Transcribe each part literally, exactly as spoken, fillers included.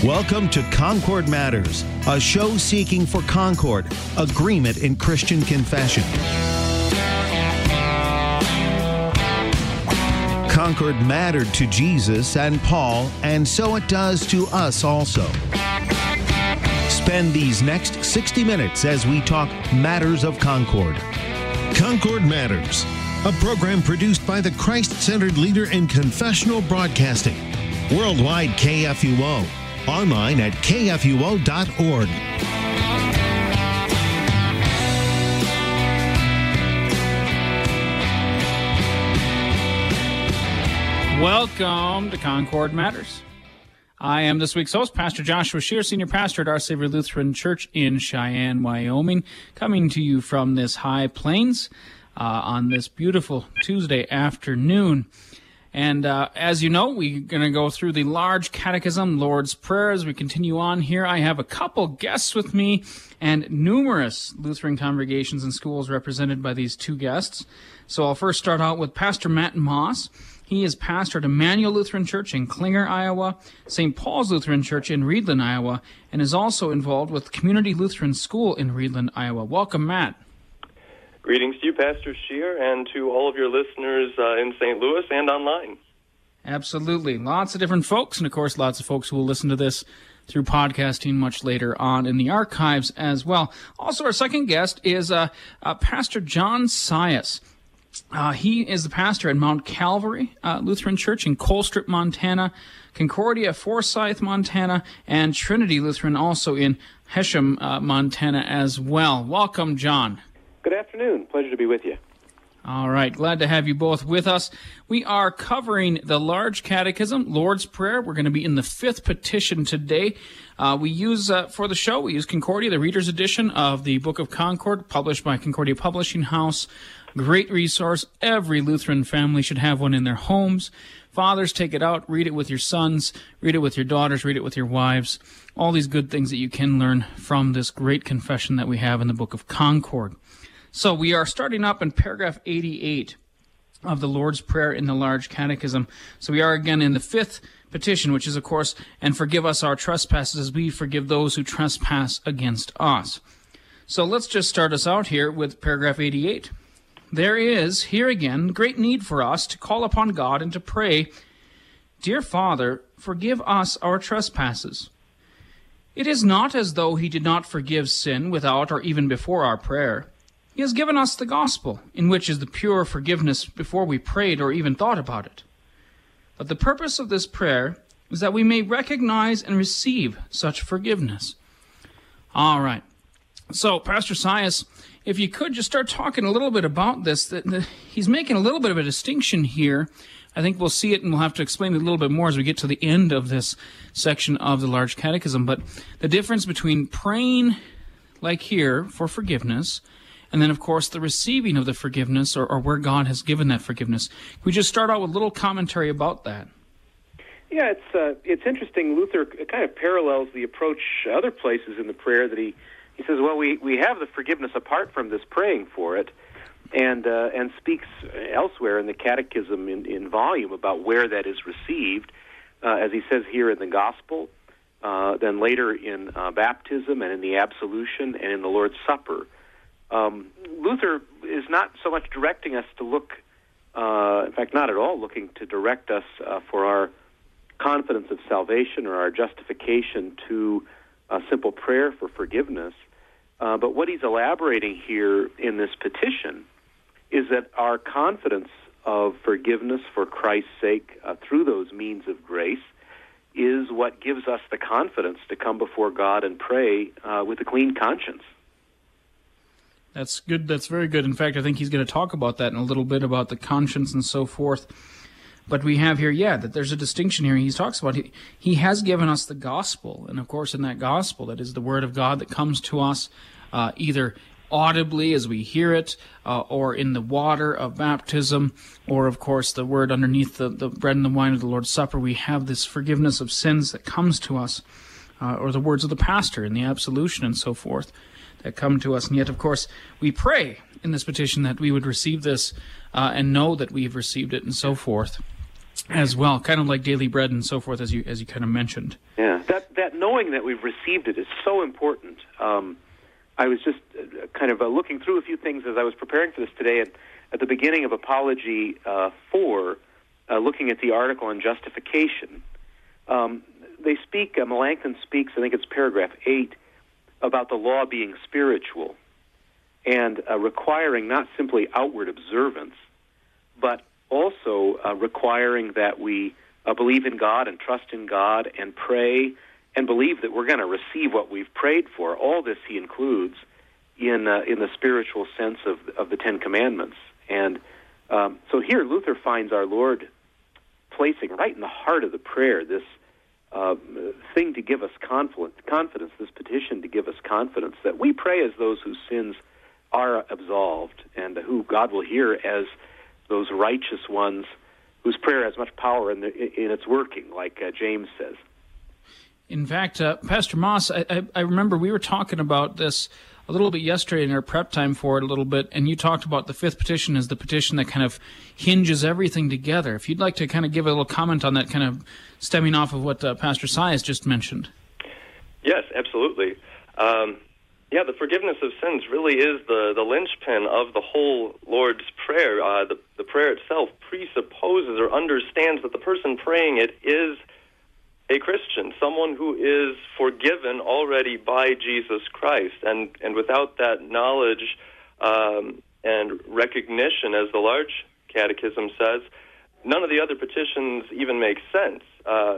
Welcome to Concord Matters, a show seeking for concord, agreement in Christian confession. Concord mattered to Jesus and Paul, and so it does to us also. Spend these next sixty minutes as we talk matters of Concord. Concord Matters, a program produced by the Christ-centered leader in confessional broadcasting. Worldwide K F U O. Online at K F U O dot org. Welcome to Concord Matters. I am this week's host, Pastor Joshua Scheer, Senior Pastor at Our Savior Lutheran Church in Cheyenne, Wyoming, coming to you from this high plains uh, on this beautiful Tuesday afternoon. And uh, as you know, we're going to go through the large catechism, Lord's Prayer, as we continue on here. I have a couple guests with me and numerous Lutheran congregations and schools represented by these two guests. So I'll first start out with Pastor Matt Moss. He is pastor at Emmanuel Lutheran Church in Klinger, Iowa, Saint Paul's Lutheran Church in Reedland, Iowa, and is also involved with Community Lutheran School in Reedland, Iowa. Welcome, Matt. Greetings to you, Pastor Scheer, and to all of your listeners uh, in Saint Louis and online. Absolutely. Lots of different folks, and of course lots of folks who will listen to this through podcasting much later on in the archives as well. Also, our second guest is uh, uh, Pastor John Sias. Uh, he is the pastor at Mount Calvary uh, Lutheran Church in Colstrip, Montana, Concordia, Forsyth, Montana, and Trinity Lutheran also in Hesham, uh, Montana as well. Welcome, John. Good afternoon. Pleasure to be with you. All right. Glad to have you both with us. We are covering the Large Catechism, Lord's Prayer. We're going to be in the fifth petition today. Uh, we use, uh, for the show, we use Concordia, the Reader's Edition of the Book of Concord, published by Concordia Publishing House. Great resource. Every Lutheran family should have one in their homes. Fathers, take it out. Read it with your sons. Read it with your daughters. Read it with your wives. All these good things that you can learn from this great confession that we have in the Book of Concord. So we are starting up in paragraph eighty-eight of the Lord's Prayer in the Large Catechism. So we are again in the fifth petition, which is, of course, and forgive us our trespasses as we forgive those who trespass against us. So let's just start us out here with paragraph eighty-eight. There is, here again, great need for us to call upon God and to pray, Dear Father, forgive us our trespasses. It is not as though he did not forgive sin without or even before our prayer. He has given us the gospel, in which is the pure forgiveness before we prayed or even thought about it. But the purpose of this prayer is that we may recognize and receive such forgiveness. All right. So, Pastor Sias, if you could just start talking a little bit about this. That, that he's making a little bit of a distinction here. I think we'll see it, and we'll have to explain it a little bit more as we get to the end of this section of the Large Catechism. But the difference between praying, like here, for forgiveness, and then, of course, the receiving of the forgiveness, or, or where God has given that forgiveness. Can we just start out with a little commentary about that? Yeah, it's uh, it's interesting. Luther kind of parallels the approach other places in the prayer that he, he says, well, we, we have the forgiveness apart from this praying for it, and uh, and speaks elsewhere in the Catechism in, in volume about where that is received, uh, as he says here in the Gospel, uh, then later in uh, baptism and in the absolution and in the Lord's Supper. Um, Luther is not so much directing us to look, uh, in fact, not at all looking to direct us uh, for our confidence of salvation or our justification to a simple prayer for forgiveness. Uh, but what he's elaborating here in this petition is that our confidence of forgiveness for Christ's sake uh, through those means of grace is what gives us the confidence to come before God and pray uh, with a clean conscience. That's good. That's very good. In fact, I think he's going to talk about that in a little bit, about the conscience and so forth. But we have here, yeah, that there's a distinction here. He talks about he, he has given us the gospel. And, of course, in that gospel, that is the word of God that comes to us uh, either audibly as we hear it, uh, or in the water of baptism, or, of course, the word underneath the, the bread and the wine of the Lord's Supper. We have this forgiveness of sins that comes to us, uh, or the words of the pastor in the absolution and so forth that come to us. And yet, of course, we pray in this petition that we would receive this uh, and know that we've received it and so forth as well, kind of like daily bread and so forth, as you as you kind of mentioned. Yeah, that that knowing that we've received it is so important. Um, I was just uh, kind of uh, looking through a few things as I was preparing for this today, and at the beginning of Apology uh, four, uh, looking at the article on justification, um, they speak, uh, Melanchthon speaks, I think it's paragraph eight, about the law being spiritual and uh, requiring not simply outward observance, but also uh, requiring that we uh, believe in God and trust in God and pray and believe that we're going to receive what we've prayed for. All this he includes in uh, in the spiritual sense of of the Ten Commandments. And um, so here Luther finds our Lord placing right in the heart of the prayer this uh, thing to give us confidence, confidence, this petition to give us confidence that we pray as those whose sins are absolved and who God will hear as those righteous ones whose prayer has much power in, the, in its working, like uh, James says. In fact, uh, Pastor Moss, I, I, I remember we were talking about this a little bit yesterday in our prep time for it a little bit, and you talked about the fifth petition as the petition that kind of hinges everything together. If you'd like to kind of give a little comment on that, kind of stemming off of what uh, Pastor Sias just mentioned. Yes, absolutely. Um, yeah, the forgiveness of sins really is the, the linchpin of the whole Lord's Prayer. Uh, the, the prayer itself presupposes or understands that the person praying it is a Christian, someone who is forgiven already by Jesus Christ. And, and without that knowledge um, and recognition, as the Large Catechism says, none of the other petitions even make sense. Uh,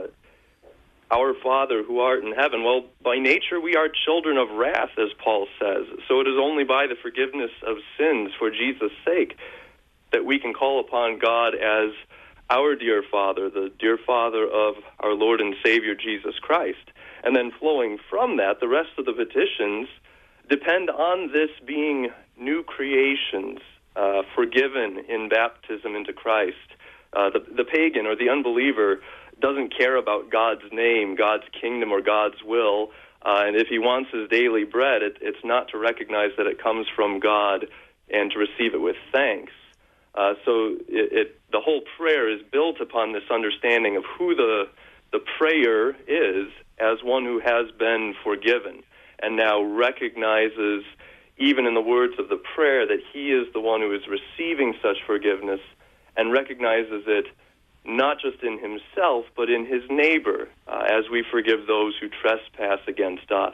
Our Father who art in heaven, well, by nature we are children of wrath, as Paul says. So it is only by the forgiveness of sins for Jesus' sake that we can call upon God as our dear Father, the dear Father of our Lord and Savior Jesus Christ. And then flowing from that, the rest of the petitions depend on this being new creations, uh, forgiven in baptism into Christ. Uh, the, the pagan or the unbeliever doesn't care about God's name, God's kingdom, or God's will, uh, and if he wants his daily bread, it, it's not to recognize that it comes from God and to receive it with thanks. Uh, so it, it, the whole prayer is built upon this understanding of who the the prayer is as one who has been forgiven and now recognizes, even in the words of the prayer, that he is the one who is receiving such forgiveness and recognizes it not just in himself, but in his neighbor, uh, as we forgive those who trespass against us.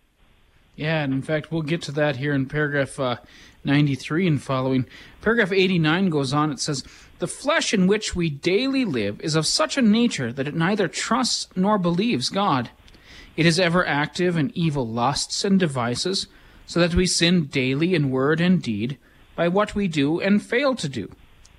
Yeah, and in fact, we'll get to that here in paragraph uh, ninety-three and following. Paragraph eighty-nine goes on, it says, "The flesh in which we daily live is of such a nature that it neither trusts nor believes God. It is ever active in evil lusts and devices, so that we sin daily in word and deed by what we do and fail to do.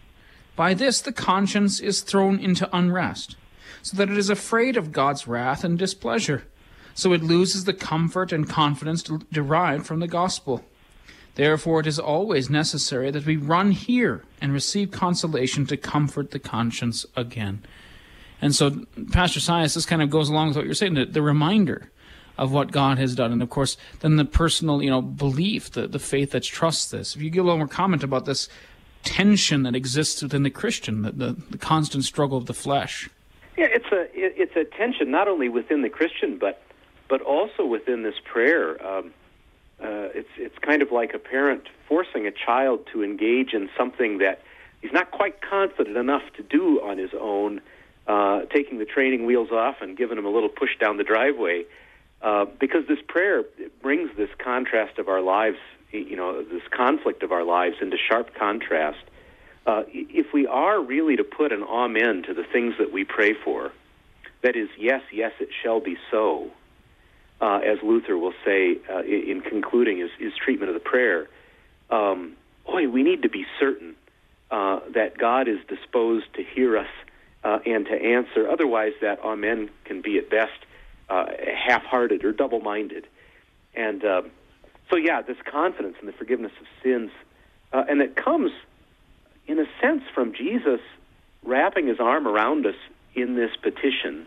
By this the conscience is thrown into unrest, so that it is afraid of God's wrath and displeasure. So it loses the comfort and confidence derived from the gospel. Therefore it is always necessary that we run here and receive consolation to comfort the conscience again." And so, Pastor Sias, this kind of goes along with what you're saying, the, the reminder of what God has done. And of course, then the personal, you know, belief, the, the faith that trusts this. If you give a little more comment about this tension that exists within the Christian, the, the, the constant struggle of the flesh. Yeah, it's a it, it's a tension not only within the Christian, but but also within this prayer. Um, uh, it's it's kind of like a parent forcing a child to engage in something that he's not quite confident enough to do on his own, uh, taking the training wheels off and giving him a little push down the driveway, uh, because this prayer brings this contrast of our lives, you know, this conflict of our lives into sharp contrast. Uh, if we are really to put an amen to the things that we pray for, that is, yes, yes, it shall be so, uh, as Luther will say uh, in concluding his, his treatment of the prayer, um, boy, we need to be certain uh, that God is disposed to hear us uh, and to answer. Otherwise, that amen can be at best uh, half-hearted or double-minded. And uh, so, yeah, this confidence in the forgiveness of sins, uh, and it comes, in a sense, from Jesus wrapping his arm around us in this petition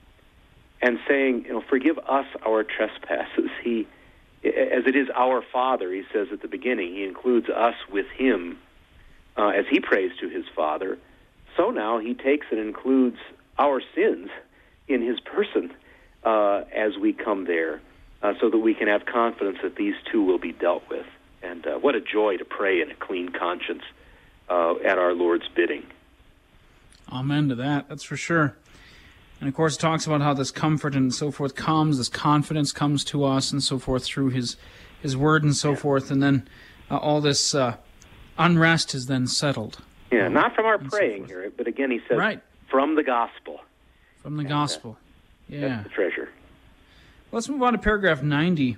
and saying, you know, forgive us our trespasses. He, as it is our Father, he says at the beginning, he includes us with him uh, as he prays to his Father. So now he takes and includes our sins in his person uh, as we come there, uh, so that we can have confidence that these two will be dealt with. And uh, what a joy to pray in a clean conscience uh, at our Lord's bidding. Amen to that, that's for sure. And of course it talks about how this comfort and so forth comes, this confidence comes to us and so forth through his his word and so yeah. forth, and then uh, all this uh, unrest is then settled. Yeah, um, not from our praying so here, but again he says, right. from the gospel. From the and, gospel, uh, yeah. That's the treasure. Let's move on to paragraph ninety,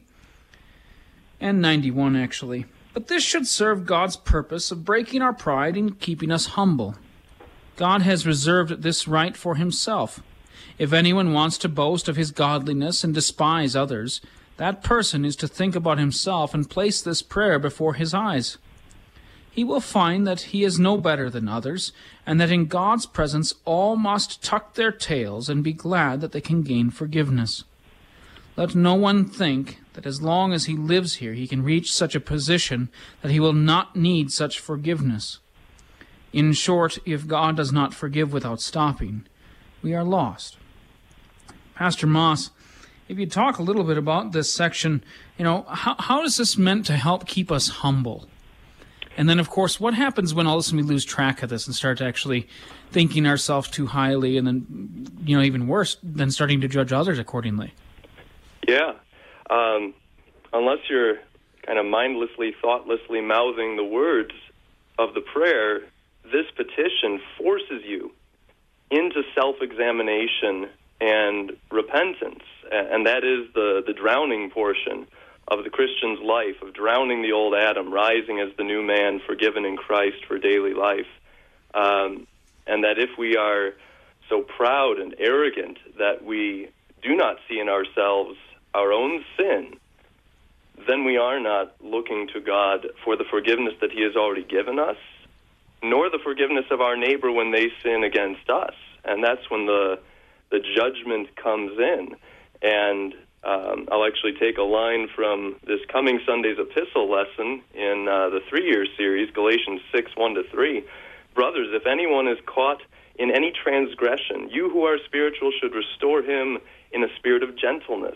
and ninety-one actually. But this should serve God's purpose of breaking our pride and keeping us humble. God has reserved this right for himself. If anyone wants to boast of his godliness and despise others, that person is to think about himself and place this prayer before his eyes. He will find that he is no better than others, and that in God's presence all must tuck their tails and be glad that they can gain forgiveness. Let no one think that as long as he lives here he can reach such a position that he will not need such forgiveness. In short, if God does not forgive without stopping, we are lost. Pastor Moss, if you talk a little bit about this section, you know, how, how is this meant to help keep us humble? And then, of course, what happens when all of a sudden we lose track of this and start actually thinking ourselves too highly, and then, you know, even worse, then starting to judge others accordingly? Yeah. Um, unless you're kind of mindlessly, thoughtlessly mouthing the words of the prayer, this petition forces you into self-examination and repentance, and that is the, the drowning portion of the Christian's life, of drowning the old Adam, rising as the new man, forgiven in Christ for daily life. Um, and that if we are so proud and arrogant that we do not see in ourselves our own sin, then we are not looking to God for the forgiveness that he has already given us, nor the forgiveness of our neighbor when they sin against us. And that's when the the judgment comes in. And um, I'll actually take a line from this coming Sunday's epistle lesson in uh, the three-year series, Galatians six, one to three. Brothers, if anyone is caught in any transgression, you who are spiritual should restore him in a spirit of gentleness.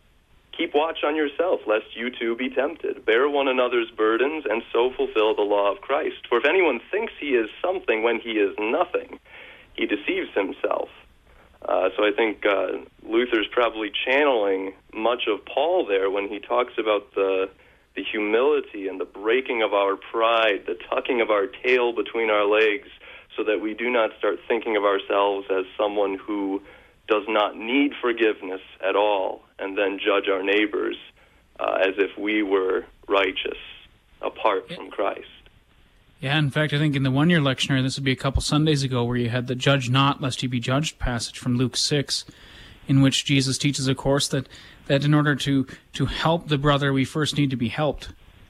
Keep watch on yourself, lest you too be tempted. Bear one another's burdens, and so fulfill the law of Christ. For if anyone thinks he is something when he is nothing, he deceives himself. Uh, so I think uh, Luther's probably channeling much of Paul there when he talks about the the humility and the breaking of our pride, the tucking of our tail between our legs, so that we do not start thinking of ourselves as someone who does not need forgiveness at all, and then judge our neighbors uh, as if we were righteous apart from Christ. Yeah, in fact, I think in the one-year lectionary, this would be a couple Sundays ago, where you had the judge not, lest you be judged passage from Luke six, in which Jesus teaches, of course, that, that in order to, to help the brother, we first need to be helped.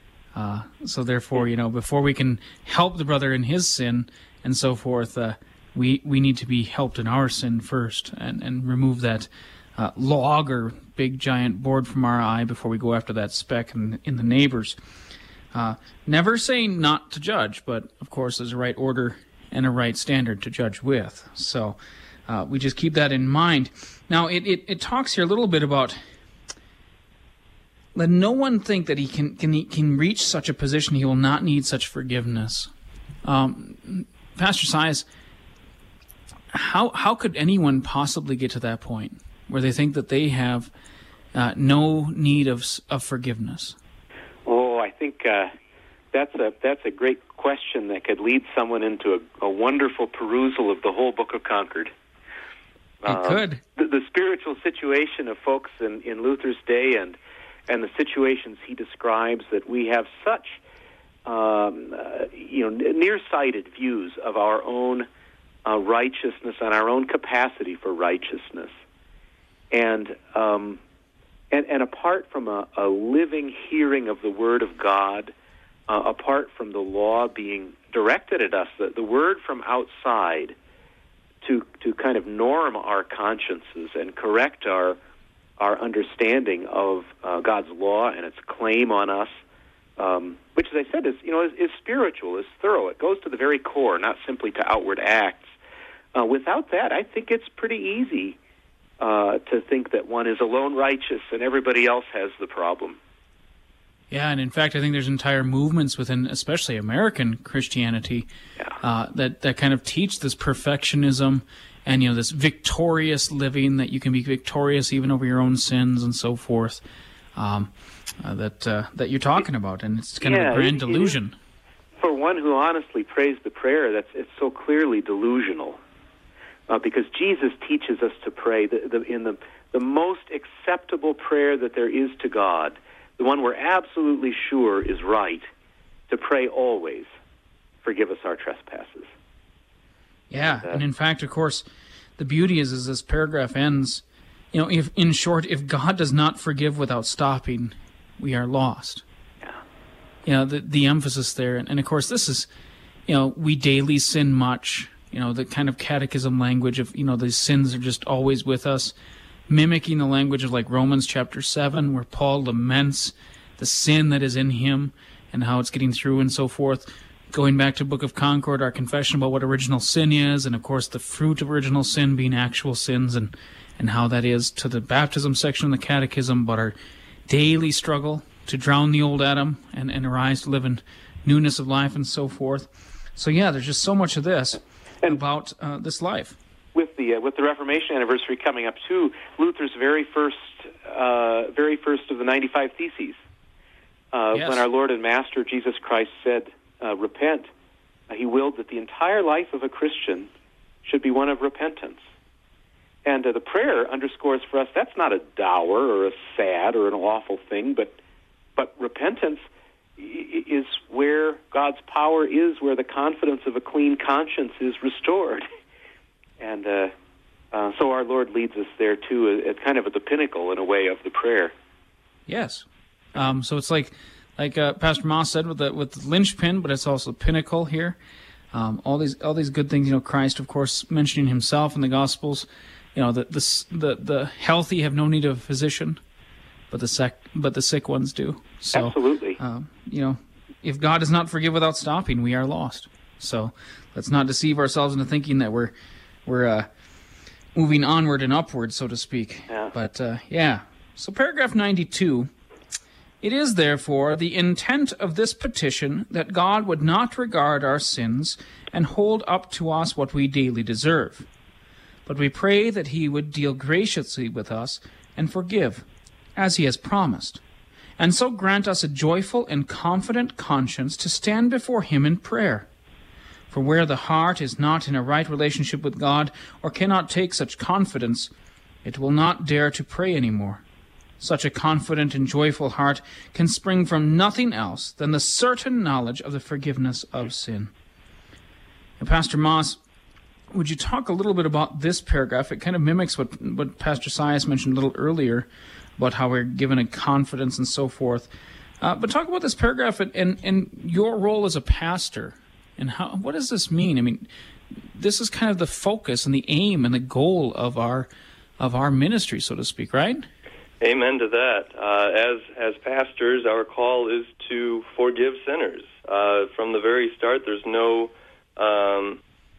Uh, so therefore, you know, before we can help the brother in his sin and so forth, uh, we, we need to be helped in our sin first, and, and remove that uh, log or big giant board from our eye before we go after that speck in, in the neighbor's. Uh, never saying not to judge, but of course there's a right order and a right standard to judge with. So uh, we just keep that in mind. Now it, it, it talks here a little bit about, let no one think that he can can he can reach such a position he will not need such forgiveness. Um, Pastor Sias, how how could anyone possibly get to that point where they think that they have uh, no need of of forgiveness? Oh, I think uh, that's a that's a great question that could lead someone into a, a wonderful perusal of the whole Book of Concord. It um, could. The, the spiritual situation of folks in, in Luther's day, and and the situations he describes, that we have such um, uh, you know nearsighted views of our own uh, righteousness and our own capacity for righteousness, and. Um, And, and apart from a, a living hearing of the Word of God, uh, apart from the law being directed at us, the, the Word from outside to to kind of norm our consciences and correct our our understanding of uh, God's law and its claim on us, um, which, as I said, is you know is, is spiritual, is thorough. It goes to the very core, not simply to outward acts. Uh, without that, I think it's pretty easy uh, to think that one is alone righteous and everybody else has the problem. Yeah, and in fact, I think there's entire movements within, especially American Christianity, Yeah. uh, that that kind of teach this perfectionism and, you know, this victorious living, that you can be victorious even over your own sins and so forth. Um, uh, that uh, that you're talking about, and it's kind Yeah, of a grand it- it delusion. For one who honestly prays the prayer, that's it's so clearly delusional, uh, because Jesus teaches us to pray the, the, in the the most acceptable prayer that there is to God, the one we're absolutely sure is right, to pray always, forgive us our trespasses. Yeah, And, uh, and in fact, of course, the beauty is, is this paragraph ends, you know, if in short, if God does not forgive without stopping, we are lost. Yeah. You know, the the emphasis there, and, and of course, this is, you know, we daily sin much. You know, the kind of catechism language of, you know, these sins are just always with us, mimicking the language of like Romans chapter seven, where Paul laments the sin that is in him and how it's getting through and so forth. Going back to Book of Concord, our confession about what original sin is, and of course the fruit of original sin being actual sins, and, and how that is, to the baptism section of the catechism, but our daily struggle to drown the old Adam and, and arise to live in newness of life and so forth. So yeah, there's just so much of this And- about uh, this life. With the uh, with the Reformation anniversary coming up too, Luther's very first uh, very first of the ninety-five Theses, uh, Yes. when our Lord and Master Jesus Christ said, uh, "Repent," uh, he willed that the entire life of a Christian should be one of repentance. And uh, the prayer underscores for us that's not a dour or a sad or an awful thing, but but repentance i- is where God's power is, where the confidence of a clean conscience is restored. And uh, uh, so our Lord leads us there, too, at kind of at the pinnacle, in a way, of the prayer. Yes. Um, so it's like like uh, Pastor Moss said with the with the linchpin, but it's also pinnacle here. Um, all these all these good things, you know, Christ, of course, mentioning himself in the Gospels. You know, the the the, the healthy have no need of a physician, but the sick but the sick ones do. So, Absolutely. um, you know, if God does not forgive without stopping, we are lost. So let's not deceive ourselves into thinking that we're we're uh, moving onward and upward, so to speak. Yeah. But uh, yeah. So paragraph ninety-two. It is, therefore, the intent of this petition that God would not regard our sins and hold up to us what we daily deserve. But we pray that he would deal graciously with us and forgive, as he has promised, and so grant us a joyful and confident conscience to stand before him in prayer. For where the heart is not in a right relationship with God, or cannot take such confidence, it will not dare to pray any more. Such a confident and joyful heart can spring from nothing else than the certain knowledge of the forgiveness of sin. And Pastor Moss, would you talk a little bit about this paragraph? It kind of mimics what, what Pastor Sias mentioned a little earlier about how we're given a confidence and so forth. Uh, but talk about this paragraph and, and, and your role as a pastor. And how what does this mean? I mean, this is kind of the focus and the aim and the goal of our of our ministry, so to speak, right? Amen to that. Uh, as as pastors, our call is to forgive sinners. Uh, from the very start, there's no um,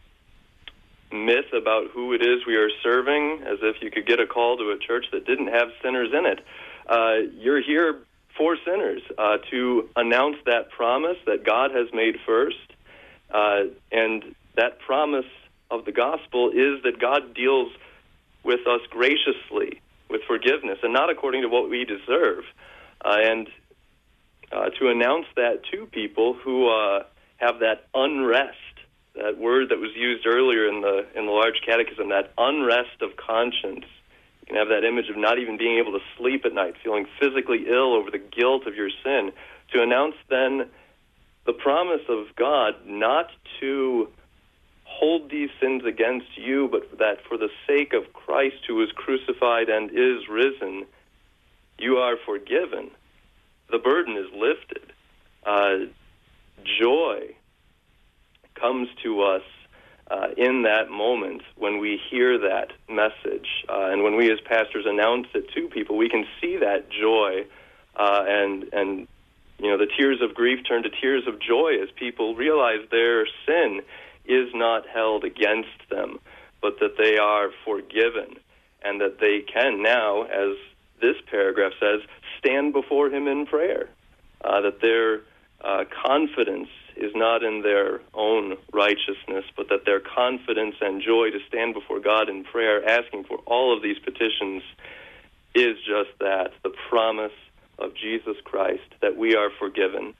myth about who it is we are serving, as if you could get a call to a church that didn't have sinners in it. Uh, you're here for sinners, uh, to announce that promise that God has made first. Uh, and that promise of the gospel is that God deals with us graciously, with forgiveness, and not according to what we deserve. Uh, and uh, to announce that to people who uh, have that unrest, that word that was used earlier in the in the large catechism, that unrest of conscience. You can have that image of not even being able to sleep at night, feeling physically ill over the guilt of your sin. To announce then the promise of God not to hold these sins against you, but that for the sake of Christ who was crucified and is risen, you are forgiven. The burden is lifted. Uh, joy comes to us uh, in that moment when we hear that message. Uh, and when we as pastors announce it to people, we can see that joy uh, and and you know, the tears of grief turn to tears of joy as people realize their sin is not held against them, but that they are forgiven. and that they can now, as this paragraph says, stand before him in prayer, uh, that their uh, confidence is not in their own righteousness, but that their confidence and joy to stand before God in prayer, asking for all of these petitions, is just that, the promise of Jesus Christ, that we are forgiven.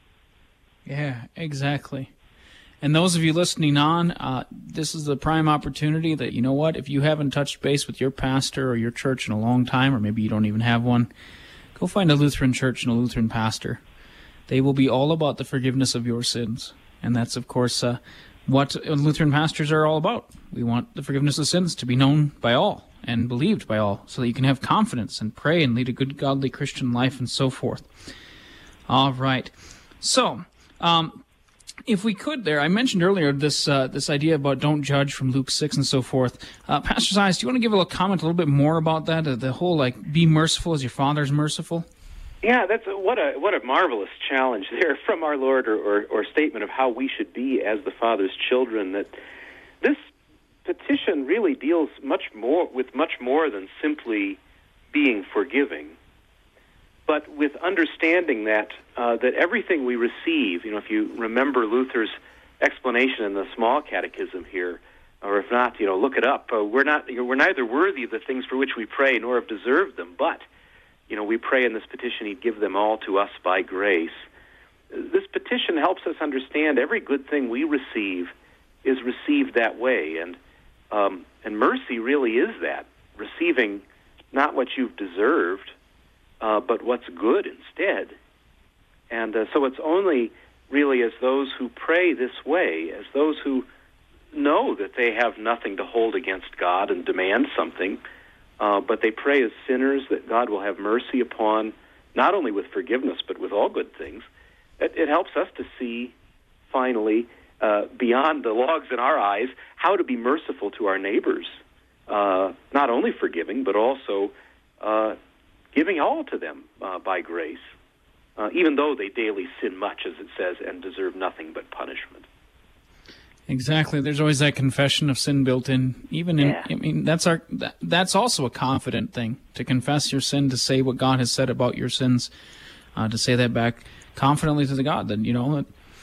Yeah, exactly. And those of you listening on, uh, this is the prime opportunity that, you know what, if you haven't touched base with your pastor or your church in a long time, or maybe you don't even have one, go find a Lutheran church and a Lutheran pastor. They will be all about the forgiveness of your sins. And that's, of course, uh, what Lutheran pastors are all about. We want the forgiveness of sins to be known by all and believed by all, so that you can have confidence and pray and lead a good, godly Christian life and so forth. All right. So, um... if we could there, I mentioned earlier this uh, this idea about don't judge from Luke six and so forth. Uh, Pastor Zayas, do you want to give a little comment a little bit more about that? Uh, the whole, like, be merciful as your Father's merciful? Yeah, that's a, what a what a marvelous challenge there from our Lord, or, or, or statement of how we should be as the Father's children. That this petition really deals much more with much more than simply being forgiving, but with understanding that uh, that everything we receive, you know, if you remember Luther's explanation in the Small Catechism here, or if not, you know, look it up. Uh, we're not, you know, we're neither worthy of the things for which we pray, nor have deserved them. But, you know, we pray in this petition, He'd give them all to us by grace. This petition helps us understand every good thing we receive is received that way, and um, and mercy really is that, receiving not what you've deserved, Uh, but what's good instead. And uh, so it's only really as those who pray this way, as those who know that they have nothing to hold against God and demand something, uh, but they pray as sinners that God will have mercy upon, not only with forgiveness, but with all good things. It, it helps us to see, finally, uh, beyond the logs in our eyes, how to be merciful to our neighbors, uh, not only forgiving, but also uh, giving all to them uh, by grace, uh, even though they daily sin much, as it says, and deserve nothing but punishment. Exactly. There's always that confession of sin built in. Even in, yeah. I mean, that's our. That, that's also a confident thing, to confess your sin, to say what God has said about your sins, uh, to say that back confidently to the God. That, you know, that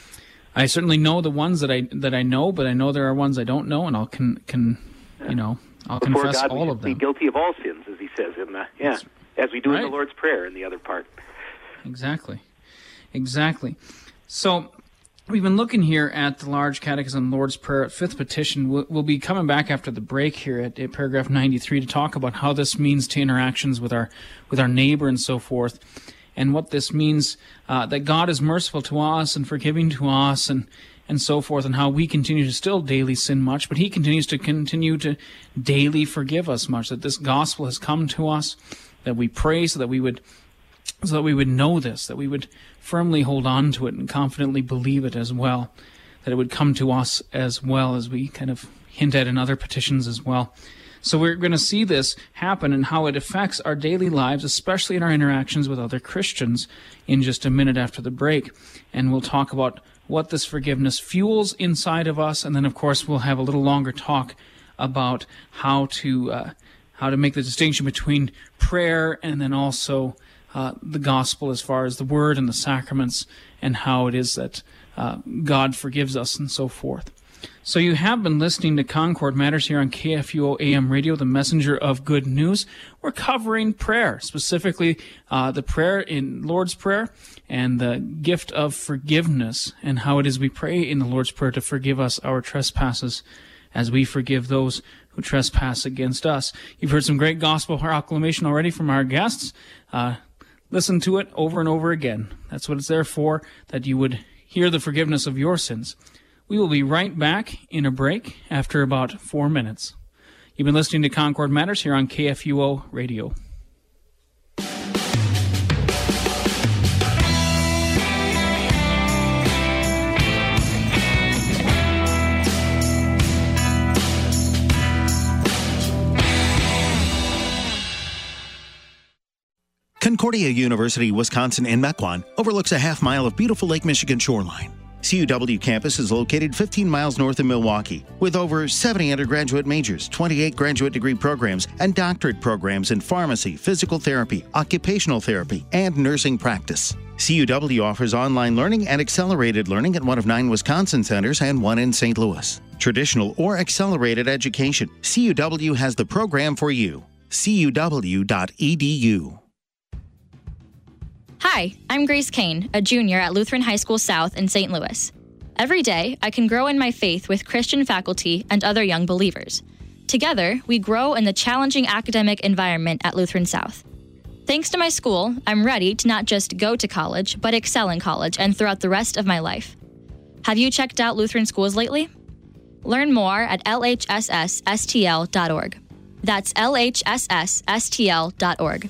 I certainly know the ones that I that I know, but I know there are ones I don't know, and I'll can can you know I'll Before confess God, all we of them. Be guilty of all sins, as He says in the yeah. That's, As we do right. in the Lord's Prayer in the other part. Exactly. Exactly. So we've been looking here at the Large Catechism, Lord's Prayer, Fifth Petition. We'll, we'll be coming back after the break here at, at paragraph ninety-three to talk about how this means to interactions with our with our neighbor and so forth, and what this means, uh, that God is merciful to us and forgiving to us and and so forth, and how we continue to still daily sin much, but He continues to continue to daily forgive us much, that this gospel has come to us, that we pray so that we would so that we would know this, that we would firmly hold on to it and confidently believe it as well, that it would come to us as well, as we kind of hint at in other petitions as well. So we're going to see this happen and how it affects our daily lives, especially in our interactions with other Christians, in just a minute after the break. And we'll talk about what this forgiveness fuels inside of us, and then, of course, we'll have a little longer talk about how to uh, how to make the distinction between prayer and then also uh, the gospel as far as the word and the sacraments, and how it is that uh, God forgives us and so forth. So you have been listening to Concord Matters here on K F U O A M Radio, the messenger of good news. We're covering prayer, specifically uh, the prayer in Lord's Prayer and the gift of forgiveness, and how it is we pray in the Lord's Prayer to forgive us our trespasses as we forgive those who trespass against us. You've heard some great gospel proclamation already from our guests. Uh, listen to it over and over again. That's what it's there for, that you would hear the forgiveness of your sins. We will be right back in a break after about four minutes. You've been listening to Concord Matters here on K F U O Radio. Concordia University, Wisconsin in Mequon overlooks a half mile of beautiful Lake Michigan shoreline. C U W campus is located fifteen miles north of Milwaukee, with over seventy undergraduate majors, twenty-eight graduate degree programs, and doctorate programs in pharmacy, physical therapy, occupational therapy, and nursing practice. C U W offers online learning and accelerated learning at one of nine Wisconsin centers and one in Saint Louis. Traditional or accelerated education. C U W has the program for you. C U W dot E D U. Hi, I'm Grace Kane, a junior at Lutheran High School South in Saint Louis. Every day, I can grow in my faith with Christian faculty and other young believers. Together, we grow in the challenging academic environment at Lutheran South. Thanks to my school, I'm ready to not just go to college, but excel in college and throughout the rest of my life. Have you checked out Lutheran schools lately? Learn more at L H S S S T L dot org. That's L H S S S T L dot org.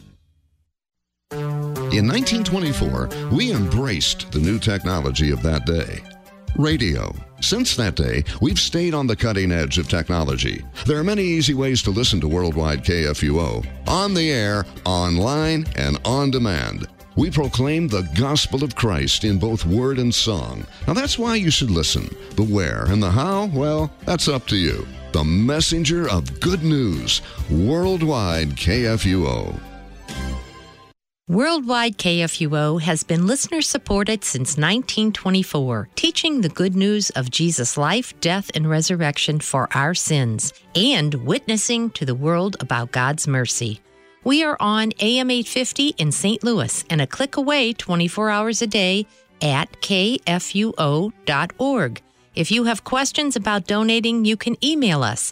In nineteen twenty-four, we embraced the new technology of that day. Radio. Since that day, we've stayed on the cutting edge of technology. There are many easy ways to listen to Worldwide K F U O. On the air, online, and on demand. We proclaim the gospel of Christ in both word and song. Now that's why you should listen. The where and the how, well, that's up to you. The messenger of good news. Worldwide K F U O. Worldwide K F U O has been listener-supported since nineteen twenty-four, teaching the good news of Jesus' life, death, and resurrection for our sins, and witnessing to the world about God's mercy. We are on A M eight fifty in Saint Louis and a click away twenty-four hours a day at K F U O dot org. If you have questions about donating, you can email us,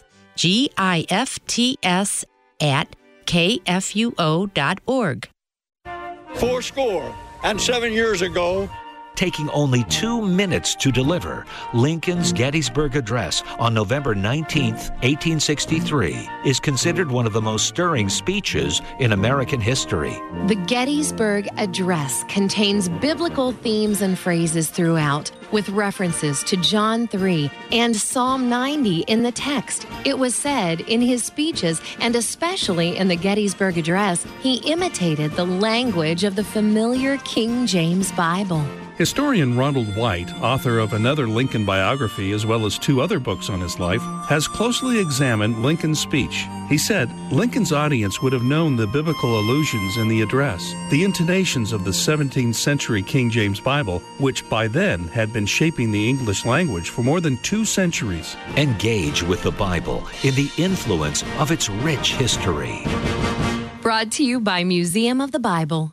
gifts at K F U O dot org. Four score and seven years ago. Taking only two minutes to deliver, Lincoln's Gettysburg Address on November nineteenth, eighteen sixty-three, is considered one of the most stirring speeches in American history. The Gettysburg Address contains biblical themes and phrases throughout, with references to John three and Psalm ninety in the text. It was said in his speeches, and especially in the Gettysburg Address, he imitated the language of the familiar King James Bible. Historian Ronald White, author of another Lincoln biography as well as two other books on his life, has closely examined Lincoln's speech. He said Lincoln's audience would have known the biblical allusions in the address, the intonations of the seventeenth century King James Bible, which by then had been shaping the English language for more than two centuries. Engage with the Bible in the influence of its rich history. Brought to you by Museum of the Bible.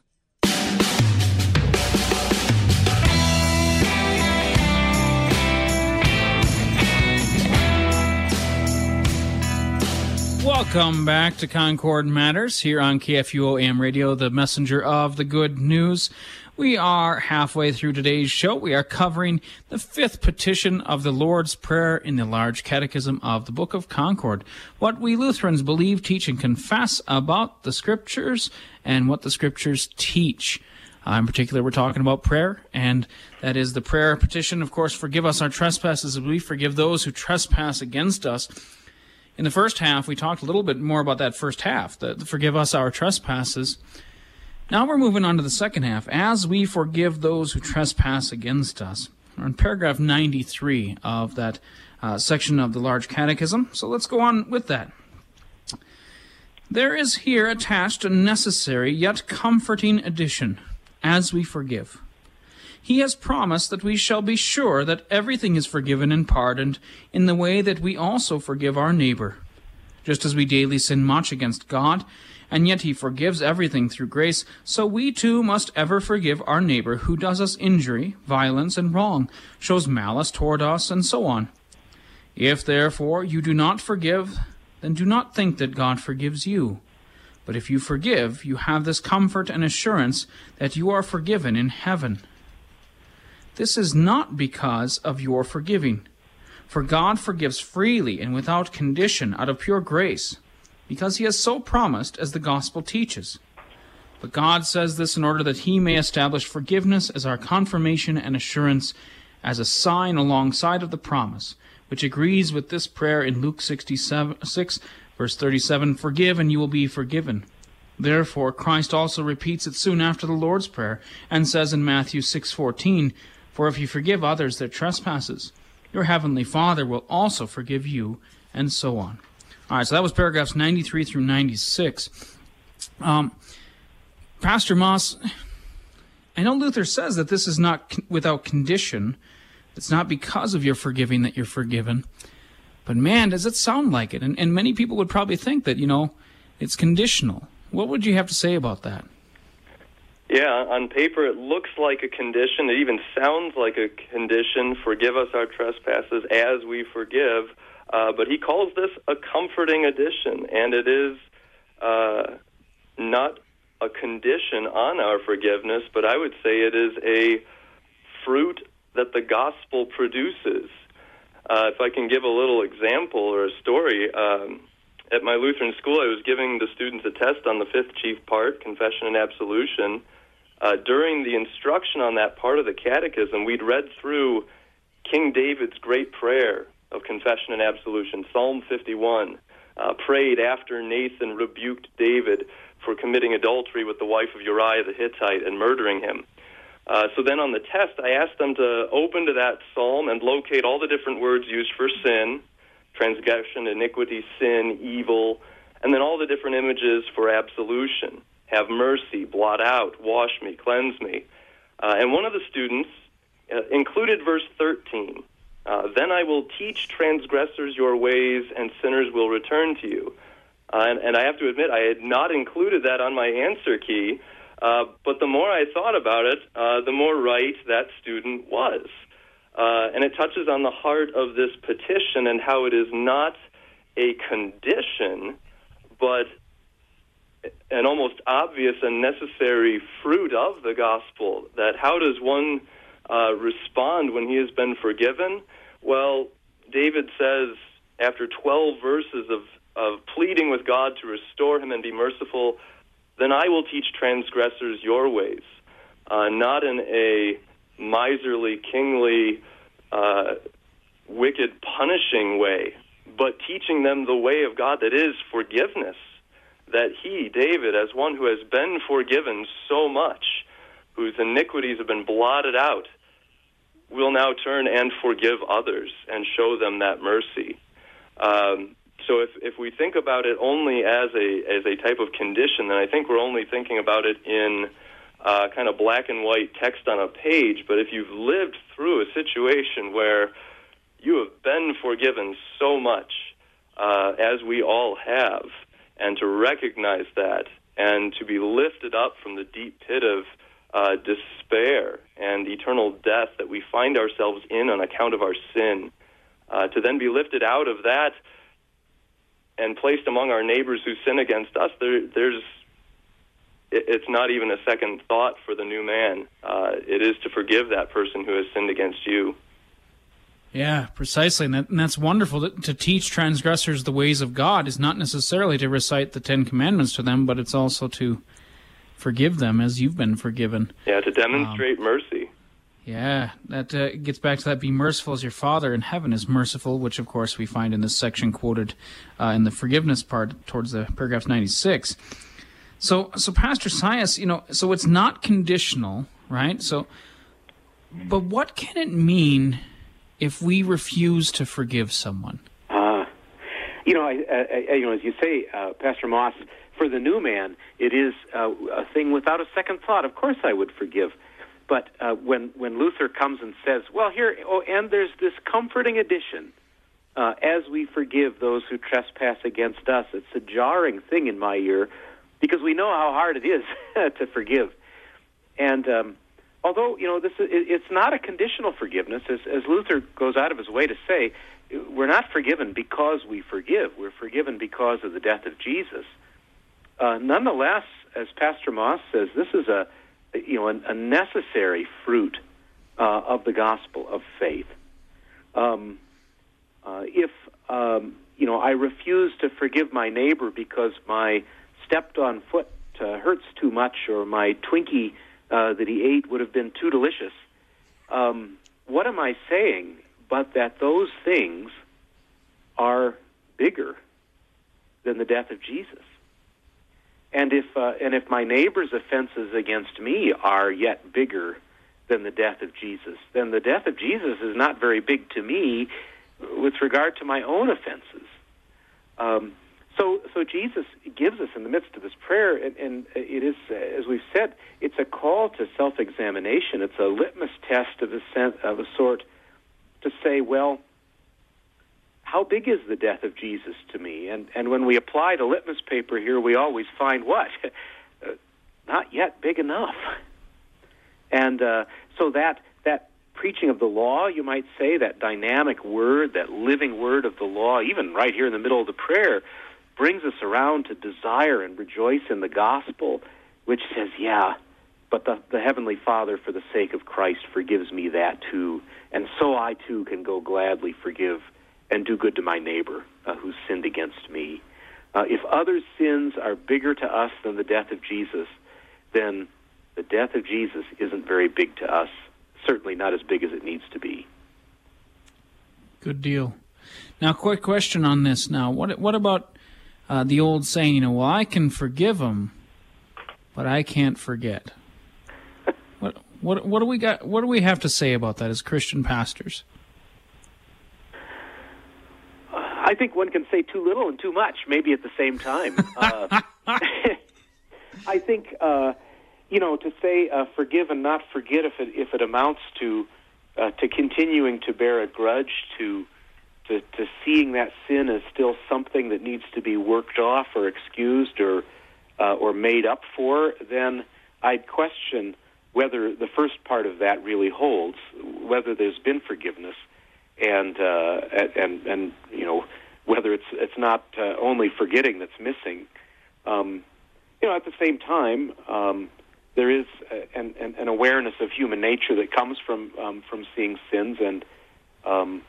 Welcome back to Concord Matters here on K F U O A M Radio, the messenger of the good news. We are halfway through today's show. We are covering the fifth petition of the Lord's Prayer in the Large Catechism of the Book of Concord. What we Lutherans believe, teach, and confess about the Scriptures and what the Scriptures teach. Uh, in particular, we're talking about prayer, and that is the prayer petition. Of course, forgive us our trespasses as we forgive those who trespass against us. In the first half, we talked a little bit more about that first half, the, the forgive us our trespasses. Now we're moving on to the second half, as we forgive those who trespass against us. We're in paragraph ninety-three of that uh, section of the Large Catechism, so let's go on with that. There is here attached a necessary yet comforting addition, as we forgive. He has promised that we shall be sure that everything is forgiven and pardoned in the way that we also forgive our neighbor. Just as we daily sin much against God, and yet he forgives everything through grace, so we too must ever forgive our neighbor who does us injury, violence, and wrong, shows malice toward us, and so on. If, therefore, you do not forgive, then do not think that God forgives you. But if you forgive, you have this comfort and assurance that you are forgiven in heaven. This is not because of your forgiving, for God forgives freely and without condition out of pure grace, because he has so promised as the gospel teaches. But God says this in order that he may establish forgiveness as our confirmation and assurance, as a sign alongside of the promise, which agrees with this prayer in Luke six, verse thirty-seven, forgive and you will be forgiven. Therefore Christ also repeats it soon after the Lord's Prayer, and says in Matthew six fourteen, For if you forgive others their trespasses, your heavenly Father will also forgive you, and so on. All right, so that was paragraphs ninety-three through ninety-six. Um, Pastor Moss, I know Luther says that this is not con- without condition. It's not because of your forgiving that you're forgiven. But man, does it sound like it. And, and many people would probably think that, you know, it's conditional. What would you have to say about that? Yeah, on paper it looks like a condition. It even sounds like a condition. Forgive us our trespasses as we forgive. Uh, but he calls this a comforting addition, and it is uh, not a condition on our forgiveness, but I would say it is a fruit that the gospel produces. Uh, if I can give a little example or a story, um, at my Lutheran school I was giving the students a test on the fifth chief part, confession and absolution. Uh, during the instruction on that part of the catechism, we'd read through King David's great prayer of confession and absolution, Psalm fifty-one, uh, prayed after Nathan rebuked David for committing adultery with the wife of Uriah the Hittite and murdering him. Uh, so then on the test, I asked them to open to that psalm and locate all the different words used for sin, transgression, iniquity, sin, evil, and then all the different images for absolution. Have mercy, blot out, wash me, cleanse me. Uh, and one of the students uh, included verse thirteen. Uh, then I will teach transgressors your ways, and sinners will return to you. Uh, and, and I have to admit, I had not included that on my answer key, uh, but the more I thought about it, uh, the more right that student was. Uh, and it touches on the heart of this petition and how it is not a condition, but an almost obvious and necessary fruit of the gospel. That how does one uh, respond when he has been forgiven? Well, David says, after twelve verses of, of pleading with God to restore him and be merciful, then I will teach transgressors your ways. Uh, not in a miserly, kingly, uh, wicked, punishing way, but teaching them the way of God that is forgiveness. That he, David, as one who has been forgiven so much, whose iniquities have been blotted out, will now turn and forgive others and show them that mercy. Um, so if, if we think about it only as a as a type of condition, then I think we're only thinking about it in uh, kind of black and white text on a page. But if you've lived through a situation where you have been forgiven so much, uh, as we all have, and to recognize that and to be lifted up from the deep pit of uh, despair and eternal death that we find ourselves in on account of our sin, uh, to then be lifted out of that and placed among our neighbors who sin against us, there, there's it, it's not even a second thought for the new man. Uh, it is to forgive that person who has sinned against you. Yeah, precisely, and, that, and that's wonderful. To, to teach transgressors the ways of God is not necessarily to recite the Ten Commandments to them, but it's also to forgive them as you've been forgiven. Yeah, to demonstrate um, mercy. Yeah, that uh, gets back to that, be merciful as your Father in heaven is merciful, which of course we find in this section quoted uh, in the forgiveness part towards the paragraph ninety-six. So, so Pastor Sias, you know, so it's not conditional, right? So, but what can it mean if we refuse to forgive someone? Uh, you know, I, I, you know, as you say, uh, Pastor Moss, for the new man, it is uh, a thing without a second thought. Of course I would forgive. But uh, when, when Luther comes and says, well, here, oh, and there's this comforting addition, uh, as we forgive those who trespass against us, it's a jarring thing in my ear, because we know how hard it is to forgive. And um, although, you know, this is, it's not a conditional forgiveness, as, as Luther goes out of his way to say, we're not forgiven because we forgive. We're forgiven because of the death of Jesus. Uh, nonetheless, as Pastor Moss says, this is a, you know, a, a necessary fruit uh, of the gospel of faith. Um, uh, if, um, you know, I refuse to forgive my neighbor because my stepped-on foot uh, hurts too much, or my Twinkie uh, that he ate would have been too delicious, um, what am I saying but that those things are bigger than the death of Jesus? And if uh, and if my neighbor's offenses against me are yet bigger than the death of Jesus, then the death of Jesus is not very big to me with regard to my own offenses. Um, so, so Jesus gives us in the midst of this prayer, and, and it is, uh, as we've said, it's a call to self-examination. It's a litmus test of a sense, of a sort, to say, well, how big is the death of Jesus to me? And and when we apply the litmus paper here, we always find what? uh, not yet big enough. And uh, so that that preaching of the law, you might say, that dynamic word, that living word of the law, even right here in the middle of the prayer, brings us around to desire and rejoice in the gospel, which says, yeah, but the, the Heavenly Father, for the sake of Christ, forgives me that too. And so I too can go gladly forgive and do good to my neighbor uh, who's sinned against me. Uh, if others' sins are bigger to us than the death of Jesus, then the death of Jesus isn't very big to us, certainly not as big as it needs to be. Good deal. Now, quick question on this now. What what about uh, the old saying, you know, well, I can forgive them, but I can't forget. what what what do we got? What do we have to say about that as Christian pastors? I think one can say too little and too much, maybe at the same time. uh, I think, uh, you know, to say uh, forgive and not forget, if it if it amounts to uh, to continuing to bear a grudge, to, to to seeing that sin as still something that needs to be worked off or excused or uh, or made up for, then I'd question whether the first part of that really holds, whether there's been forgiveness. And, uh, and and you know, whether it's it's not uh, only forgetting that's missing. Um, you know, at the same time, um, there is a, an, an awareness of human nature that comes from um, from seeing sins, and um,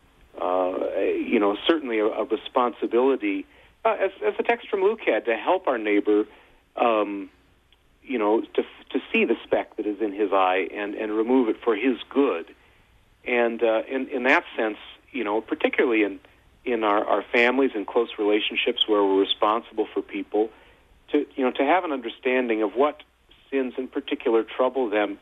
uh, you know, certainly a, a responsibility, uh, as, as the text from Luke had, to help our neighbor, um, you know, to to see the speck that is in his eye and, and remove it for his good. And uh, in, in that sense, you know, particularly in, in our, our families and close relationships where we're responsible for people, to you know, to have an understanding of what sins in particular trouble them,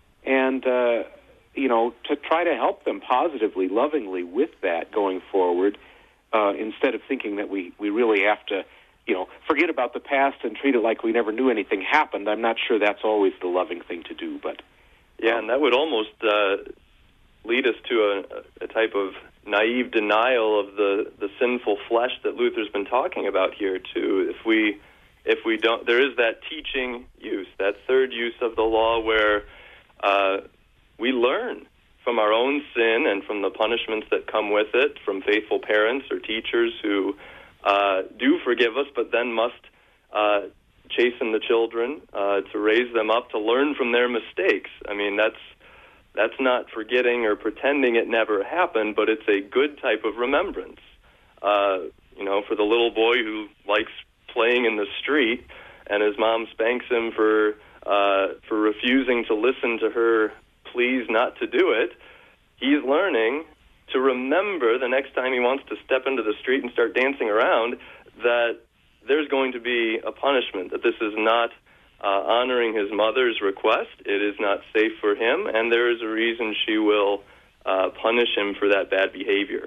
and uh, you know, to try to help them positively, lovingly with that going forward, uh, instead of thinking that we, we really have to, you know, forget about the past and treat it like we never knew anything happened. I'm not sure that's always the loving thing to do, but yeah, and that would almost Uh... lead us to a, a type of naive denial of the, the sinful flesh that Luther's been talking about here too. If we if we don't, there is that teaching use, that third use of the law where uh, we learn from our own sin and from the punishments that come with it, from faithful parents or teachers who uh, do forgive us, but then must uh, chasten the children uh, to raise them up to learn from their mistakes. I mean, that's That's not forgetting or pretending it never happened, but it's a good type of remembrance. Uh, you know, for the little boy who likes playing in the street and his mom spanks him for uh, for refusing to listen to her pleas not to do it, he's learning to remember the next time he wants to step into the street and start dancing around that there's going to be a punishment, that this is not Uh, honoring his mother's request. It is not safe for him, and there is a reason she will uh, punish him for that bad behavior.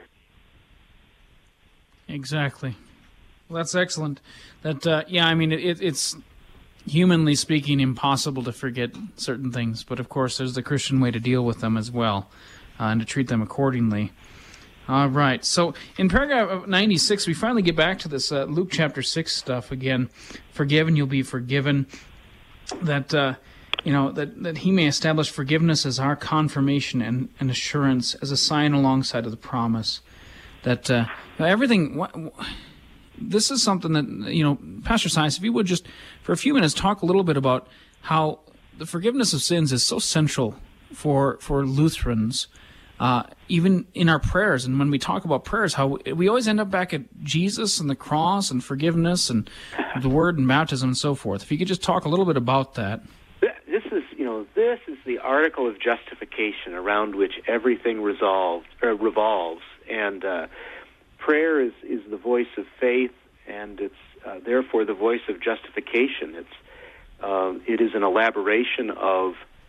Exactly. Well, that's excellent. That uh, yeah, I mean, it, it's humanly speaking impossible to forget certain things, but of course, there's the Christian way to deal with them as well, uh, and to treat them accordingly. All right. So in paragraph ninety-six, we finally get back to this uh, Luke chapter six stuff again. Forgive and you'll be forgiven. That uh, you know that, that he may establish forgiveness as our confirmation and, and assurance, as a sign alongside of the promise. That uh, everything. What, this is something that, you know, Pastor Sias, if you would just for a few minutes talk a little bit about how the forgiveness of sins is so central for for Lutherans. Uh, even in our prayers, and when we talk about prayers, how we always end up back at Jesus and the cross and forgiveness and the Word and baptism and so forth. If you could just talk a little bit about that. This is, you know, this is the article of justification around which everything resolved, or revolves, and uh, prayer is, is the voice of faith, and it's uh, therefore the voice of justification. It's uh, it is an elaboration of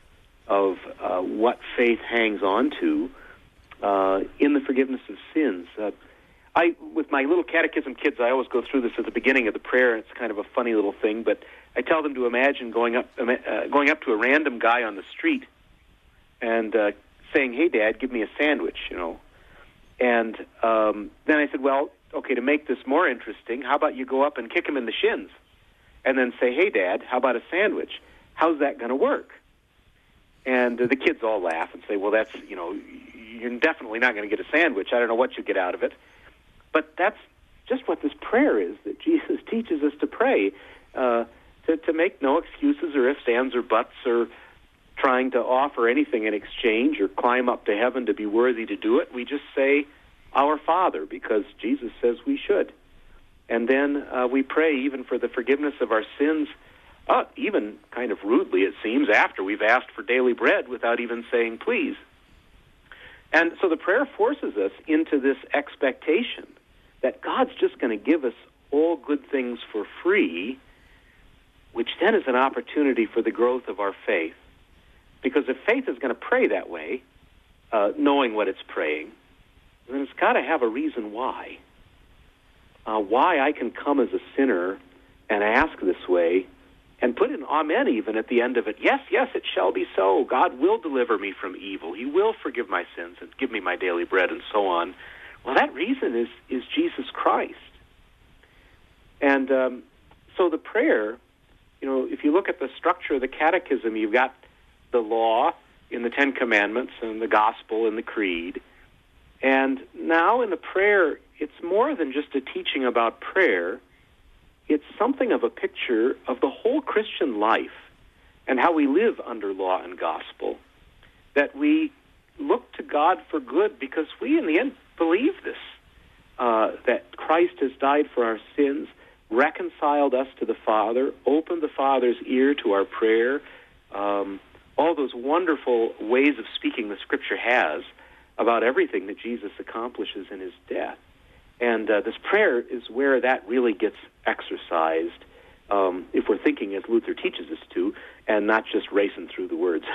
of uh, what faith hangs on to uh, in the forgiveness of sins. Uh, I, with my little catechism kids, I always go through this at the beginning of the prayer. It's kind of a funny little thing, but I tell them to imagine going up, uh, going up to a random guy on the street and uh, saying, "Hey, Dad, give me a sandwich," you know. And um, then I said, well, okay, to make this more interesting, how about you go up and kick him in the shins and then say, "Hey, Dad, how about a sandwich? How's that going to work?" And uh, the kids all laugh and say, well, that's, you know, you're definitely not going to get a sandwich. I don't know what you get out of it. But that's just what this prayer is that Jesus teaches us to pray, uh, to, to make no excuses or ifs, ands, or buts, or trying to offer anything in exchange or climb up to heaven to be worthy to do it. We just say, "Our Father," because Jesus says we should. And then uh, we pray even for the forgiveness of our sins, uh, even kind of rudely, it seems, after we've asked for daily bread without even saying please. And so the prayer forces us into this expectation that God's just going to give us all good things for free, which then is an opportunity for the growth of our faith. Because if faith is going to pray that way, uh, knowing what it's praying, then it's got to have a reason why. Uh, why I can come as a sinner and ask this way and put an amen even at the end of it. Yes, yes, it shall be so. God will deliver me from evil. He will forgive my sins and give me my daily bread and so on. Well, that reason is, is Jesus Christ. And um, so the prayer, you know, if you look at the structure of the catechism, you've got the law in the Ten Commandments and the gospel and the creed. And now in the prayer, it's more than just a teaching about prayer. It's something of a picture of the whole Christian life and how we live under law and gospel, that we look to God for good because we, in the end, believe this, uh, that Christ has died for our sins, reconciled us to the Father, opened the Father's ear to our prayer, um, all those wonderful ways of speaking the Scripture has about everything that Jesus accomplishes in his death. And uh, this prayer is where that really gets exercised, um, if we're thinking as Luther teaches us to, and not just racing through the words.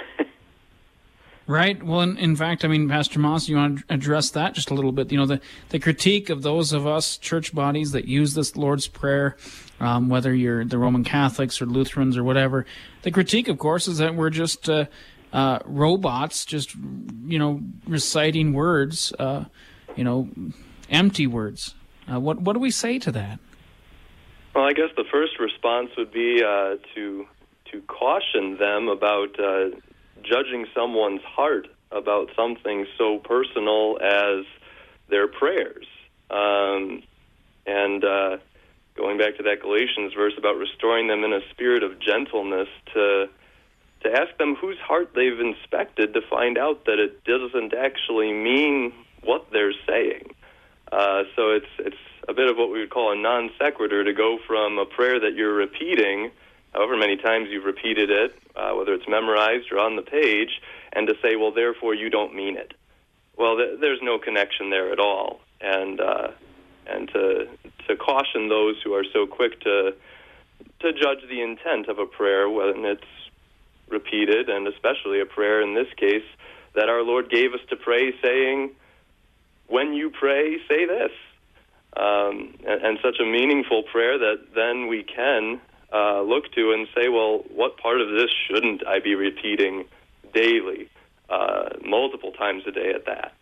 Right. Well, in, in fact, I mean, Pastor Moss, you want to address that just a little bit? You know, the, the critique of those of us church bodies that use this Lord's Prayer, um, whether you're the Roman Catholics or Lutherans or whatever, the critique, of course, is that we're just uh, uh, robots, just, you know, reciting words, uh, you know, empty words. Uh, what what do we say to that? Well, I guess the first response would be uh, to to caution them about uh, judging someone's heart about something so personal as their prayers. Um, and uh, going back to that Galatians verse about restoring them in a spirit of gentleness, to to ask them whose heart they've inspected to find out that it doesn't actually mean what they're saying. Uh, so it's it's a bit of what we would call a non sequitur, to go from a prayer that you're repeating, however many times you've repeated it, uh, whether it's memorized or on the page, and to say, well, therefore you don't mean it. Well, th- there's no connection there at all. And uh, and to to caution those who are so quick to to judge the intent of a prayer when it's repeated, and especially a prayer in this case that our Lord gave us to pray, saying, when you pray, say this. Um, and, and such a meaningful prayer that then we can uh, look to and say, well, what part of this shouldn't I be repeating daily, uh, multiple times a day at that?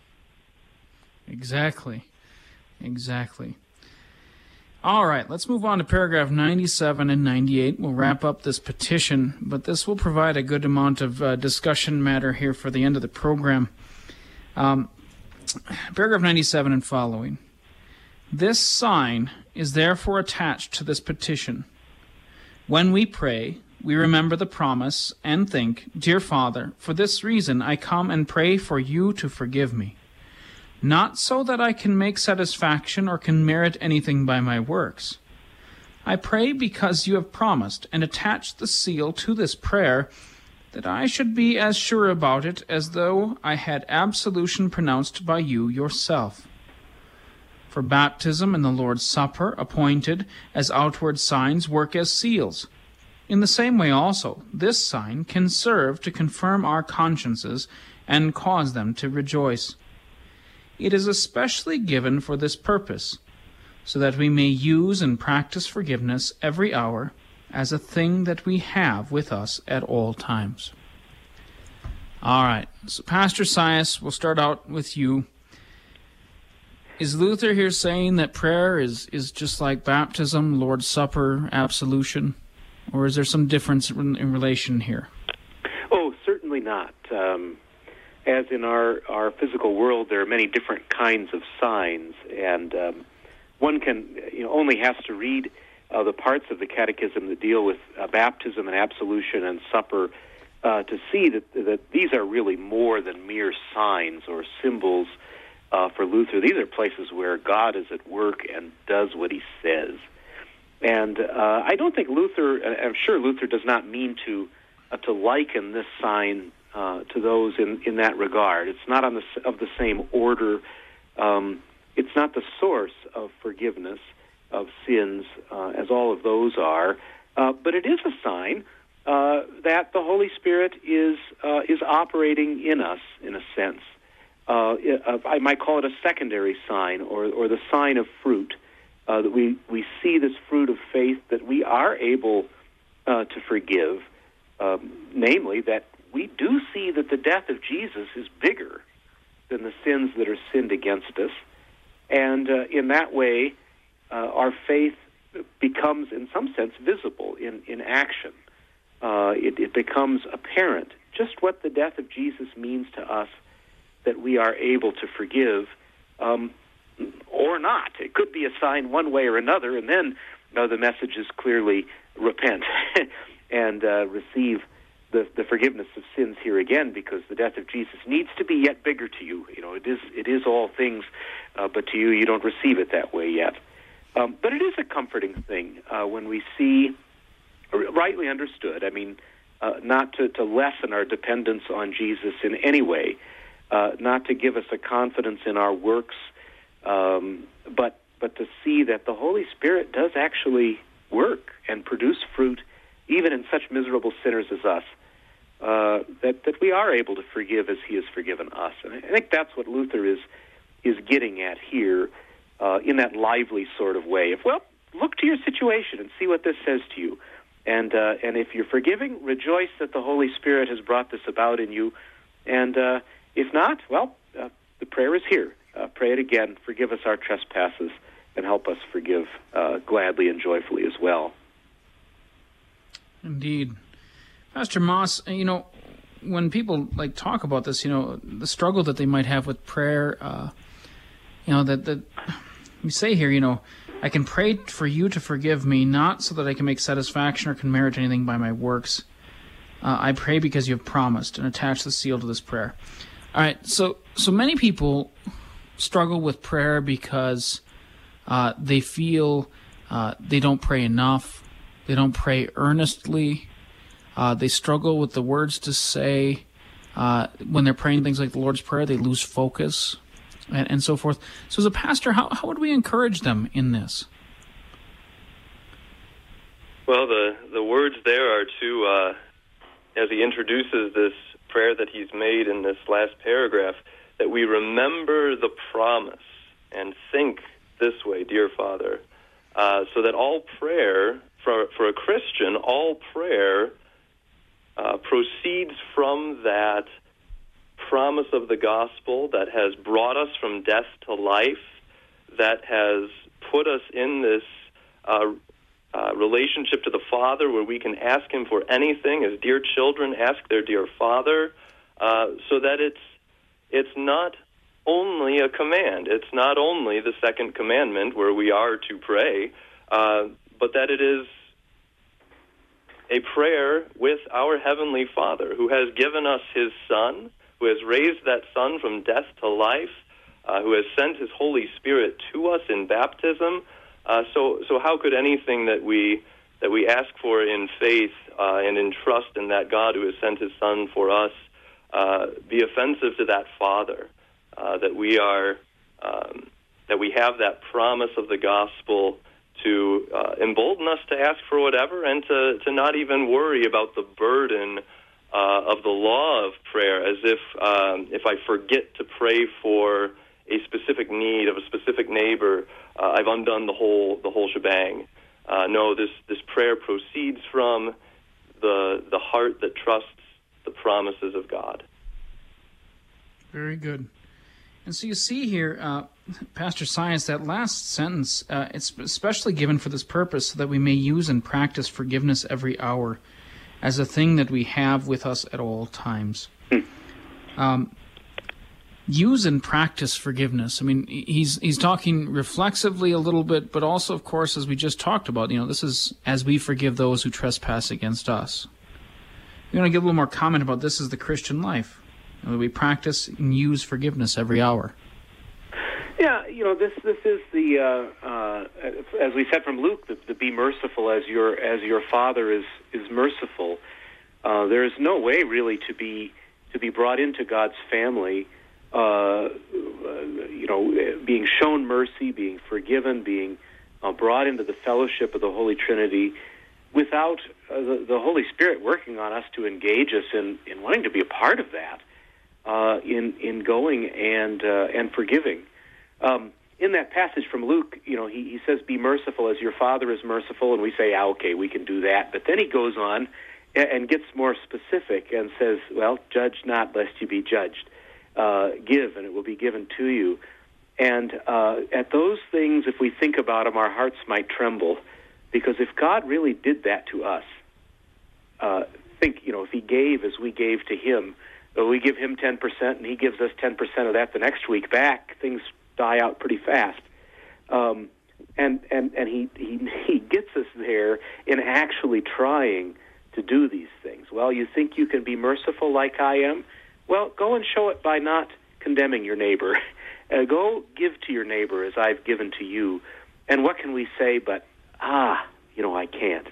Exactly. Exactly. All right, let's move on to paragraph ninety-seven and ninety-eight. We'll wrap up this petition, but this will provide a good amount of uh, discussion matter here for the end of the program. Um, paragraph ninety-seven and following. This sign is therefore attached to this petition. When we pray, we remember the promise and think, Dear Father, for this reason I come and pray for you to forgive me. Not so that I can make satisfaction or can merit anything by my works. I pray because you have promised and attached the seal to this prayer that I should be as sure about it as though I had absolution pronounced by you yourself. For baptism and the Lord's Supper, appointed as outward signs, work as seals. In the same way also, this sign can serve to confirm our consciences and cause them to rejoice. It is especially given for this purpose, so that we may use and practice forgiveness every hour as a thing that we have with us at all times. All right, so Pastor Sias, we'll start out with you. Is Luther here saying that prayer is, is just like baptism, Lord's Supper, absolution? Or is there some difference in, in relation here? Oh, certainly not. Um, as in our, our physical world, there are many different kinds of signs, and um, one can you know only has to read uh, the parts of the Catechism that deal with uh, baptism and absolution and supper uh, to see that that these are really more than mere signs or symbols uh, for Luther. These are places where God is at work and does what he says. And uh, I don't think Luther, I'm sure Luther does not mean to uh, to liken this sign uh, to those in, in that regard. It's not on the, of the same order. Um, it's not the source of forgiveness of sins uh, as all of those are, uh, but it is a sign uh, that the Holy Spirit is uh, is operating in us, in a sense. Uh, I might call it a secondary sign, or, or the sign of fruit. Uh, that we, we see this fruit of faith, that we are able uh, to forgive, um, namely that we do see that the death of Jesus is bigger than the sins that are sinned against us. And uh, in that way, uh, our faith becomes, in some sense, visible in, in action. Uh, it, it becomes apparent just what the death of Jesus means to us, that we are able to forgive, um, or not. It could be a sign one way or another, and then you know, the message is clearly repent and uh, receive the, the forgiveness of sins here again, because the death of Jesus needs to be yet bigger to you. You know, it is it is all things, uh, but to you, you don't receive it that way yet. Um, but it is a comforting thing uh, when we see, rightly understood, I mean, uh, not to, to lessen our dependence on Jesus in any way, uh, not to give us a confidence in our works, Um, but but to see that the Holy Spirit does actually work and produce fruit, even in such miserable sinners as us, uh, that that we are able to forgive as He has forgiven us. And I think that's what Luther is is getting at here, uh, in that lively sort of way. If well, look to your situation and see what this says to you, and uh, and if you're forgiving, rejoice that the Holy Spirit has brought this about in you, and uh, if not, well, uh, the prayer is here. Uh, pray it again, forgive us our trespasses, and help us forgive uh, gladly and joyfully as well. Indeed. Pastor Moss, you know, when people like talk about this, you know, the struggle that they might have with prayer, uh, you know, that, that we say here, you know, I can pray for you to forgive me, not so that I can make satisfaction or can merit anything by my works. Uh, I pray because you have promised, and attach the seal to this prayer. All right, so so many people struggle with prayer because uh, they feel uh, they don't pray enough, they don't pray earnestly, uh, they struggle with the words to say. Uh, when they're praying things like the Lord's Prayer, they lose focus, and, and so forth. So as a pastor, how, how would we encourage them in this? Well, the, the words there are to, uh, as he introduces this prayer that he's made in this last paragraph, that we remember the promise and think this way, dear Father, uh, so that all prayer, for, for a Christian, all prayer uh, proceeds from that promise of the gospel that has brought us from death to life, that has put us in this uh, uh, relationship to the Father where we can ask Him for anything, as dear children ask their dear Father, uh, so that it's It's not only a command. It's not only the second commandment where we are to pray, uh, but that it is a prayer with our Heavenly Father, who has given us His Son, who has raised that Son from death to life, uh, who has sent His Holy Spirit to us in baptism. Uh, so, so how could anything that we that we ask for in faith uh, and in trust in that God who has sent His Son for us Uh, be offensive to that Father, uh, that we are, um, that we have that promise of the gospel to uh, embolden us to ask for whatever and to, to not even worry about the burden uh, of the law of prayer, as if um, if I forget to pray for a specific need of a specific neighbor, uh, I've undone the whole the whole shebang. Uh, no, this, this prayer proceeds from the the heart that trusts the promises of God. Very good. And so you see here, uh, Pastor Sias, that last sentence, uh, it's especially given for this purpose, so that we may use and practice forgiveness every hour as a thing that we have with us at all times. Um, use and practice forgiveness. I mean, he's he's talking reflexively a little bit, but also, of course, as we just talked about, you know, this is as we forgive those who trespass against us. We're going to give a little more comment about this as the Christian life. We practice and use forgiveness every hour. Yeah, you know, this this is the uh, uh, as we said from Luke, the, the be merciful as your as your Father is is merciful. Uh, there is no way really to be to be brought into God's family, uh, you know, being shown mercy, being forgiven, being uh, brought into the fellowship of the Holy Trinity, without uh, the, the Holy Spirit working on us to engage us in, in wanting to be a part of that. Uh, in in going and uh, and forgiving. Um, in that passage from Luke, you know, he, he says, "Be merciful as your Father is merciful," and we say, "Ah, okay, we can do that." But then he goes on and, and gets more specific and says, "Well, judge not, lest you be judged. Uh, give, and it will be given to you." And uh, at those things, if we think about them, our hearts might tremble, because if God really did that to us, uh, think, you know, if He gave as we gave to Him. We give Him ten percent, and He gives us ten percent of that the next week back. Things die out pretty fast. Um, and and, and he, he, he gets us there in actually trying to do these things. Well, you think you can be merciful like I am? Well, go and show it by not condemning your neighbor. Uh, go give to your neighbor as I've given to you. And what can we say but, ah, you know, I can't.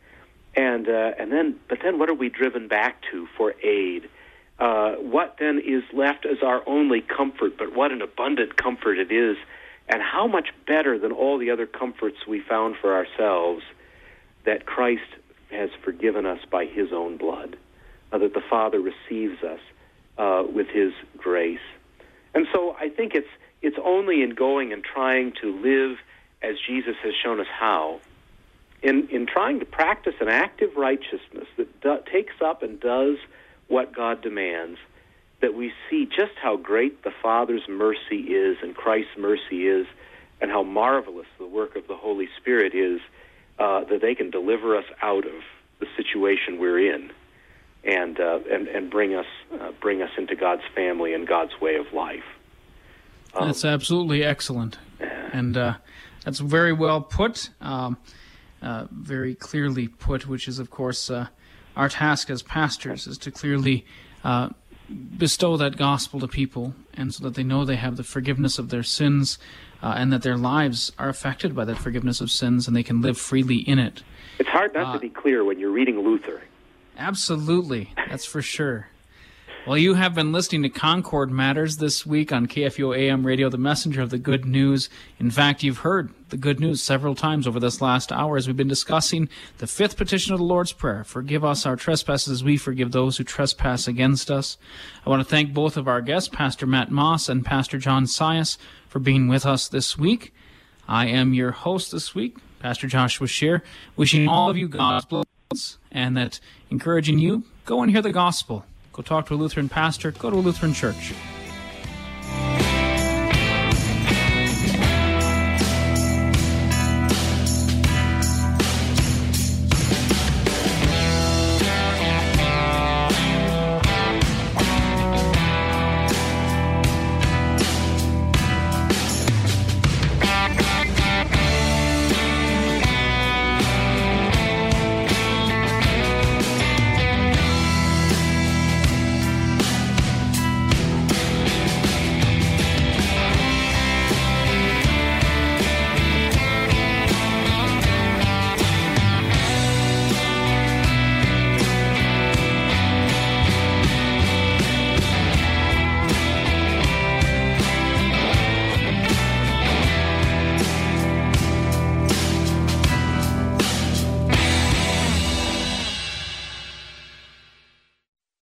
And uh, and then, but then what are we driven back to for aid? Uh, what then is left as our only comfort, but what an abundant comfort it is, and how much better than all the other comforts we found for ourselves that Christ has forgiven us by His own blood, uh, that the Father receives us uh, with His grace. And so I think it's it's only in going and trying to live as Jesus has shown us how, in, in trying to practice an active righteousness that do, takes up and does what God demands, that we see just how great the Father's mercy is and Christ's mercy is, and how marvelous the work of the Holy Spirit is, uh, that they can deliver us out of the situation we're in, and uh, and and bring us uh, bring us into God's family and God's way of life. Um, that's absolutely excellent, and uh, that's very well put, um, uh, very clearly put, which is, of course, Uh, our task as pastors is to clearly uh, bestow that gospel to people, and so that they know they have the forgiveness of their sins, uh, and that their lives are affected by that forgiveness of sins, and they can live freely in it. It's hard not uh, to be clear when you're reading Luther. Absolutely, that's for sure. Well, you have been listening to Concord Matters this week on K F U O A M Radio, the messenger of the good news. In fact, you've heard the good news several times over this last hour as we've been discussing the fifth petition of the Lord's Prayer. Forgive us our trespasses as we forgive those who trespass against us. I want to thank both of our guests, Pastor Matt Moss and Pastor John Sias, for being with us this week. I am your host this week, Pastor Joshua Scheer, wishing all of you God's blessings, and that encouraging you, go and hear the gospel. Go talk to a Lutheran pastor. Go to a Lutheran church.